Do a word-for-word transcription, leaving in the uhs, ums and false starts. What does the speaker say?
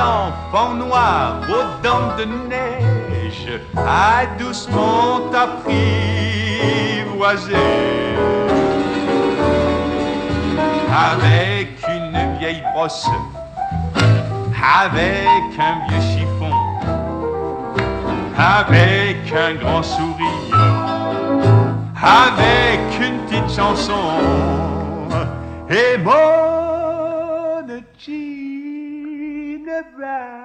l'enfant noir aux dents de neige a doucement apprivoisé. Avec une vieille brosse, avec un vieux chiffon, avec un grand sourire, avec une petite chanson, et mon Ginevra.